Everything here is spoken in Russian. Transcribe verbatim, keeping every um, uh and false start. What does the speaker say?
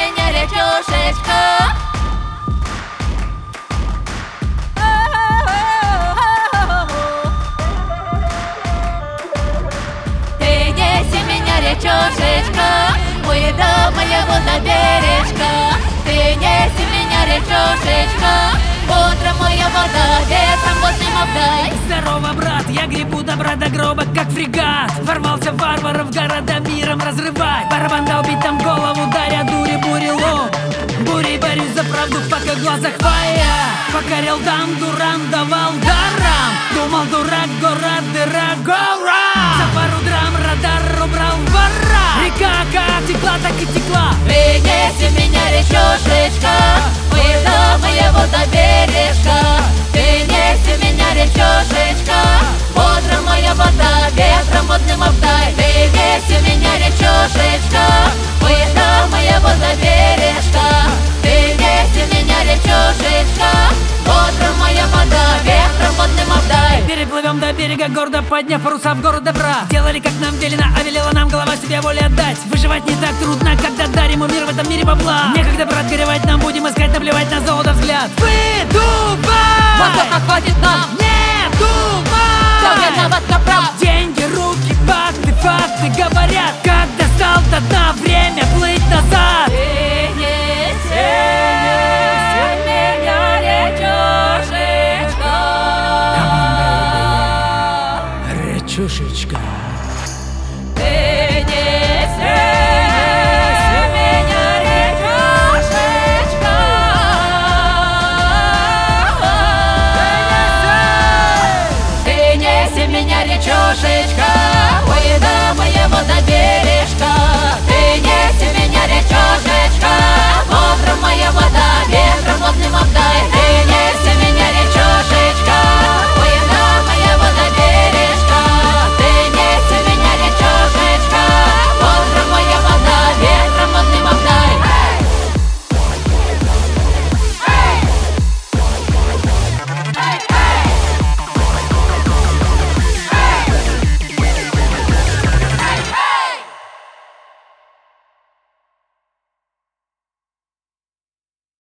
меня, речушечка. Ты неси меня, речушечка, ой, до моего до бережка. Ты неси меня, речушечка, утром моя вода, ветром возле обдай. Здорово, брат, я гребу добра до гроба, как фрегат. Ворвался варваров города миром разрывать. Барабан долбит там голову, даря дури, бури лом. Бурей борюсь за правду, пока глаз захвая. Покорил дам, дуран, давал даром. Думал, дурак, гора, дыра, гора. За пару драм радар убрал вора. Река как текла, так и текла. Принеси меня, речушечка, ой, до моего до бережка. Принеси меня, речушечка, утром моя вода, ветром водным обдай. Принеси меня, речушечка, ой, до моего до бережка. Принеси меня, речушечка, утром моя вода, ветром водным обдай. Переплывем до берега, гордо подняв паруса в гору добра. Делали, как нам велено, а велела нам голова себе воли отдать. Выживать не так трудно, когда дарим мир в этом мире бабла. Некогда, брат, горевать нам, будем искать, наплевать на золото взгляд. Выдувай! Воздуха хватит нам, Не думай! кто виноват, кто прав. Деньги, руки, факты, факты говорят.